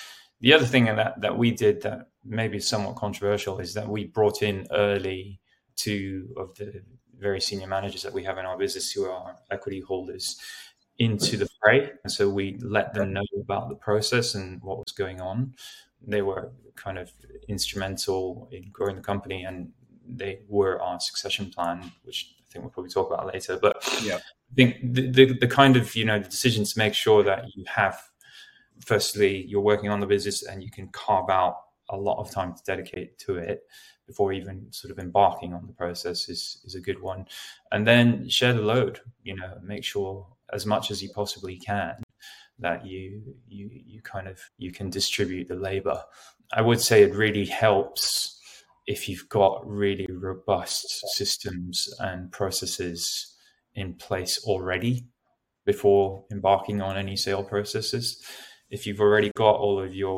The other thing that, that we did that maybe is somewhat controversial is that we brought in early two of the very senior managers that we have in our business who are equity holders into the fray. And so we let them know about the process and what was going on. They were kind of instrumental in growing the company, and they were our succession plan, which I think we'll probably talk about later. But yeah, I think the, the, the kind of, you know, the decision to make sure that you have, firstly, you're working on the business and you can carve out a lot of time to dedicate to it before even sort of embarking on the process is, is a good one. And then share the load, you know, make sure as much as you possibly can that you you you kind of you can distribute the labor. I would say it really helps if you've got really robust systems and processes in place already before embarking on any sale processes. If you've already got all of your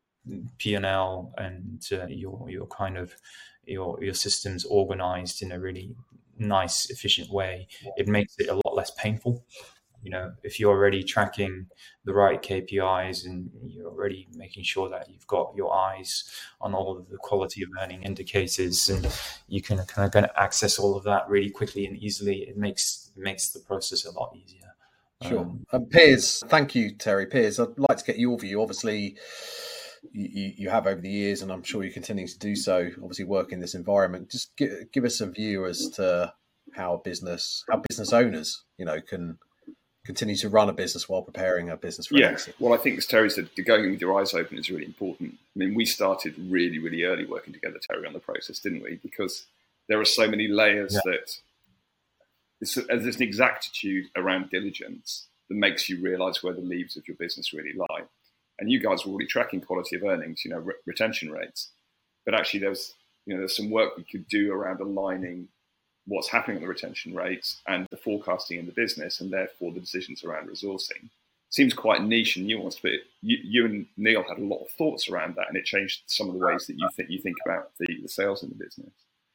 P and L and uh, your your kind of your your systems organized in a really nice, efficient way, it makes it a lot less painful. You know, if you're already tracking the right K P Is and you're already making sure that you've got your eyes on all of the quality of earning indicators, and you can kind of, kind of access all of that really quickly and easily, it makes it makes the process a lot easier. Sure. Um, um, Piers, thank you, Terry. Piers, I'd like to get your view. Obviously, you, you have over the years, and I'm sure you continue to do so, obviously work in this environment. Just give, give us some view as to how business, how business owners, you know, can continue to run a business while preparing a business for yeah. exit. Well, I think as Terry said, going in with your eyes open is really important. I mean, we started really, really early working together, Terry, on the process, didn't we? Because there are so many layers yeah. that it's, there's an exactitude around diligence that makes you realise where the leaves of your business really lie. And you guys were already tracking quality of earnings, you know, re- retention rates. But actually, there's you know there's some work we could do around aligning what's happening on the retention rates and the forecasting in the business, and therefore the decisions around resourcing. Seems quite niche and nuanced, but you, you and Neil had a lot of thoughts around that, and it changed some of the ways that you think you think about the, the sales in the business.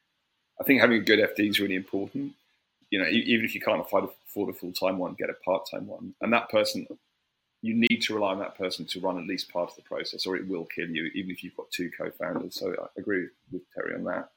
I think having a good F D is really important. You know, even if you can't afford a full-time one, get a part-time one, and that person, you need to rely on that person to run at least part of the process, or it will kill you, even if you've got two co-founders. So I agree with Terry on that.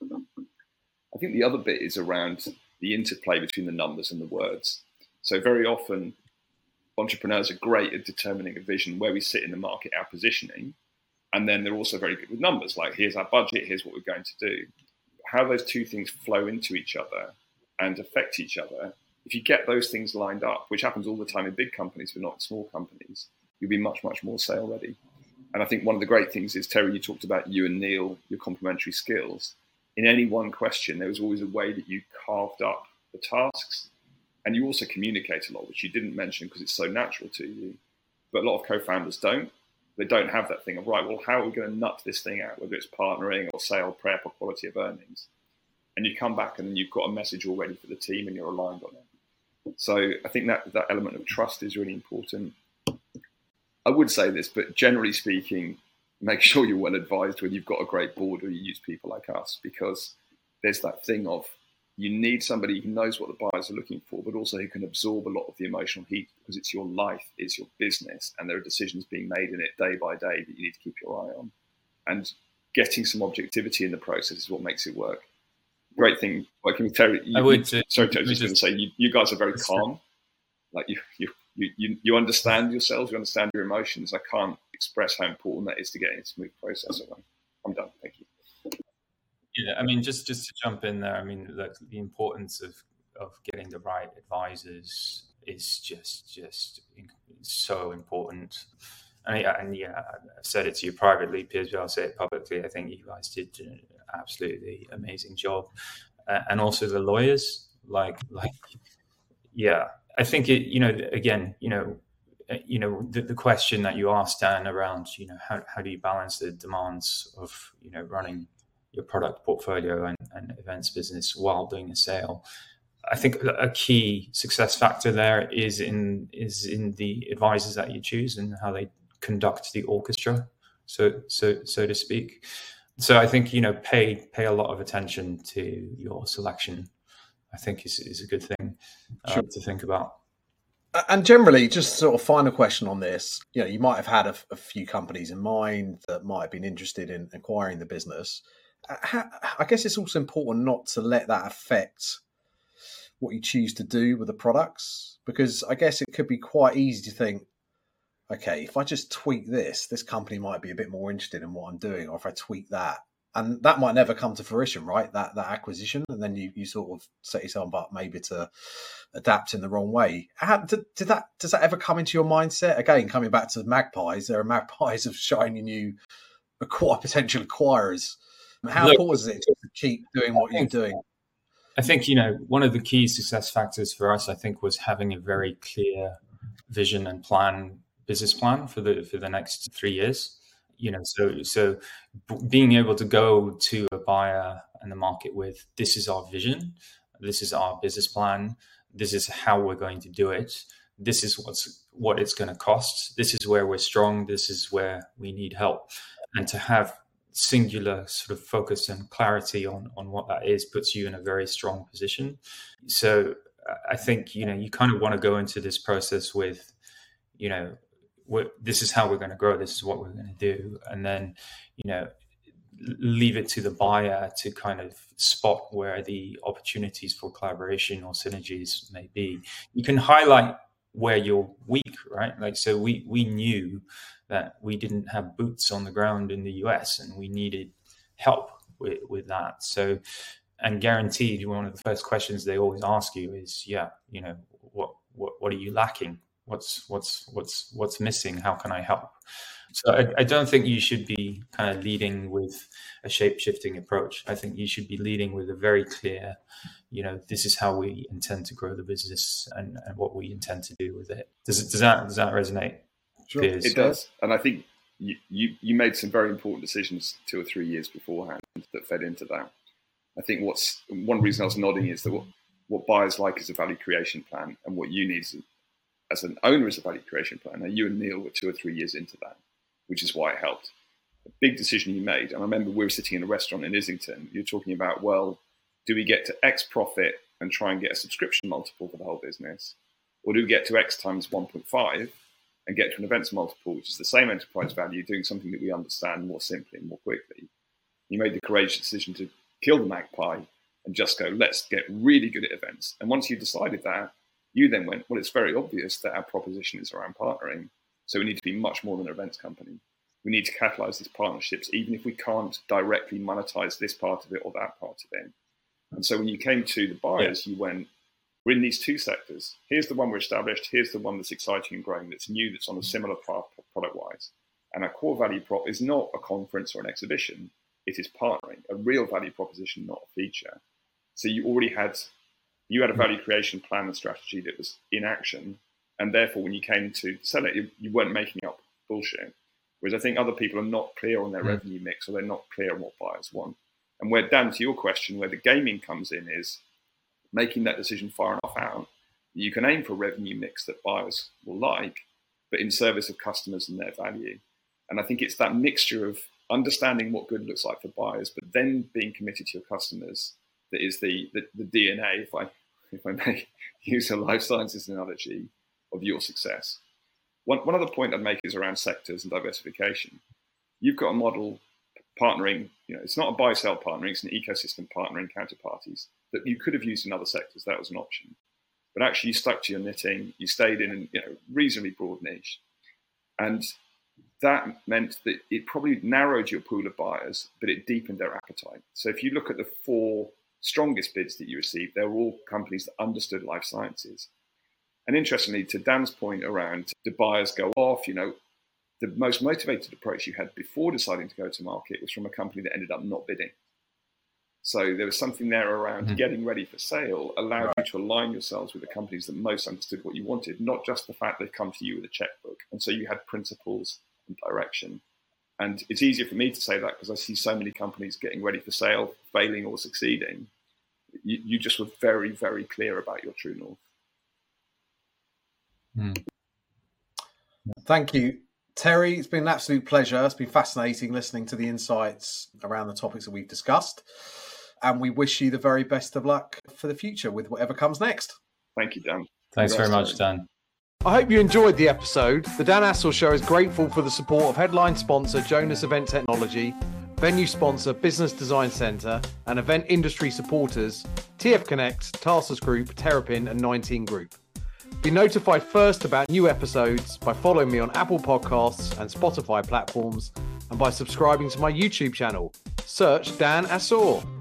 I think the other bit is around the interplay between the numbers and the words. So very often, entrepreneurs are great at determining a vision, where we sit in the market, our positioning, and then they're also very good with numbers, like here's our budget, here's what we're going to do. How those two things flow into each other and affect each other, if you get those things lined up, which happens all the time in big companies, but not in small companies, you'll be much, much more sale ready. And I think one of the great things is, Terry, you talked about you and Neil, your complementary skills. In any one question, there was always a way that you carved up the tasks, and you also communicate a lot, which you didn't mention because it's so natural to you. But a lot of co-founders don't. They don't have that thing of, right, well, how are we going to nut this thing out, whether it's partnering or sale prep or quality of earnings? And you come back and then you've got a message already for the team and you're aligned on it. So I think that that element of trust is really important. I would say this, but generally speaking, make sure you're well advised when you've got a great board or you use people like us, because there's that thing of you need somebody who knows what the buyers are looking for, but also who can absorb a lot of the emotional heat, because it's your life, it's your business, and there are decisions being made in it day by day that you need to keep your eye on. And getting some objectivity in the process is what makes it work. Great thing working with Terry. You, I would. You, sorry, Terry, I was just going to say, you, you guys are very calm. Like you, you, you, you understand yourselves, you understand your emotions. I can't express how important that is to getting a smooth process. I'm done. Thank you. Yeah, I mean, just just to jump in there, I mean, look, the importance of of getting the right advisors is just just so important. And yeah, and yeah, I've said it to you privately, Piers, but I'll say it publicly. I think you guys did an absolutely amazing job, uh, and also the lawyers, like like yeah, I think it. You know, again, you know. You know, the, the question that you asked, Dan, around, you know, how, how do you balance the demands of, you know, running your product portfolio and, and events business while doing a sale? I think a key success factor there is in is in the advisors that you choose and how they conduct the orchestra, so so so to speak. So I think, you know, pay pay a lot of attention to your selection. I think is is a good thing uh, sure. to think about. And generally, just sort of final question on this. You know, you might have had a, a few companies in mind that might have been interested in acquiring the business. How, I guess it's also important not to let that affect what you choose to do with the products, because I guess it could be quite easy to think, okay, if I just tweak this, this company might be a bit more interested in what I'm doing, or if I tweak that. And that might never come to fruition, right? That that acquisition, and then you, you sort of set yourself up maybe to adapt in the wrong way. How, did, did that does that ever come into your mindset? Again, coming back to magpies, there are magpies of shiny new acquire, potential acquirers. How Look, important is it to keep doing what you're doing? I think, you know, one of the key success factors for us, I think, was having a very clear vision and plan, business plan for the for the next three years. You know, so so being able to go to a buyer and the market with, this is our vision, this is our business plan, this is how we're going to do it, this is what's what it's going to cost, this is where we're strong, this is where we need help. And to have singular sort of focus and clarity on on what that is puts you in a very strong position. So I think, you know, you kind of want to go into this process with, you know, this is how we're going to grow, this is what we're going to do, and then, you know, leave it to the buyer to kind of spot where the opportunities for collaboration or synergies may be. You can highlight where you're weak, right? Like, so we we knew that we didn't have boots on the ground in the U S and we needed help with, with that. So, and guaranteed, one of the first questions they always ask you is, yeah, you know, what what what are you lacking? What's what's what's what's missing? How can I help? So I, I don't think you should be kind of leading with a shape-shifting approach. I think you should be leading with a very clear, you know, this is how we intend to grow the business and, and what we intend to do with it. Does it does that does that resonate? Sure, Piers? It does. And I think you, you you made some very important decisions two or three years beforehand that fed into that. I think what's one reason I was nodding is that what, what buyers like is a value creation plan, and what you need is a, as an owner is a value creation plan. Now, you and Neil were two or three years into that, which is why it helped. A big decision you made, and I remember we were sitting in a restaurant in Islington, you're talking about, well, do we get to X profit and try and get a subscription multiple for the whole business? Or do we get to X times one point five and get to an events multiple, which is the same enterprise value, doing something that we understand more simply and more quickly? You made the courageous decision to kill the magpie and just go, let's get really good at events. And once you decided that, you then went, well, it's very obvious that our proposition is around partnering. So we need to be much more than an events company. We need to catalyze these partnerships, even if we can't directly monetize this part of it or that part of it. And so when you came to the buyers, yeah. you went, we're in these two sectors. Here's the one we're established. Here's the one that's exciting and growing, that's new, that's on a similar path product-wise. And our core value prop is not a conference or an exhibition. It is partnering, a real value proposition, not a feature. So you already had... You had a value creation plan and strategy that was in action. And therefore, when you came to sell it, you, you weren't making up bullshit. Whereas I think other people are not clear on their mm. revenue mix, or they're not clear on what buyers want. And where, Dan, to your question, where the gaming comes in is making that decision far enough out. You can aim for a revenue mix that buyers will like, but in service of customers and their value. And I think it's that mixture of understanding what good looks like for buyers, but then being committed to your customers that is the, the, the D N A, if I if I may use a life sciences analogy, of your success. One, one other point I'd make is around sectors and diversification. You've got a model partnering, you know, it's not a buy-sell partnering, it's an ecosystem partnering counterparties that you could have used in other sectors. That was an option. But actually you stuck to your knitting, you stayed in a you know, reasonably broad niche. And that meant that it probably narrowed your pool of buyers, but it deepened their appetite. So if you look at the four strongest bids that you received, they were all companies that understood life sciences. And interestingly, to Dan's point around, do buyers go off? You know, the most motivated approach you had before deciding to go to market was from a company that ended up not bidding. So there was something there around mm-hmm. getting ready for sale, allowed right. you to align yourselves with the companies that most understood what you wanted, not just the fact they'd come to you with a checkbook. And so you had principles and direction. And it's easier for me to say that because I see so many companies getting ready for sale, failing or succeeding. You, you just were very, very clear about your true north. Mm. Thank you, Terry. It's been an absolute pleasure. It's been fascinating listening to the insights around the topics that we've discussed. And we wish you the very best of luck for the future with whatever comes next. Thank you, Dan. Thanks very much, Dan. I hope you enjoyed the episode. The Dan Assel Show is grateful for the support of headline sponsor Jonas Event Technology, venue sponsor Business Design Centre, and event industry supporters T F Connect, Tarsus Group, Terrapin, and nineteen Group. Be notified first about new episodes by following me on Apple Podcasts and Spotify platforms, and by subscribing to my YouTube channel. Search Dan Assel.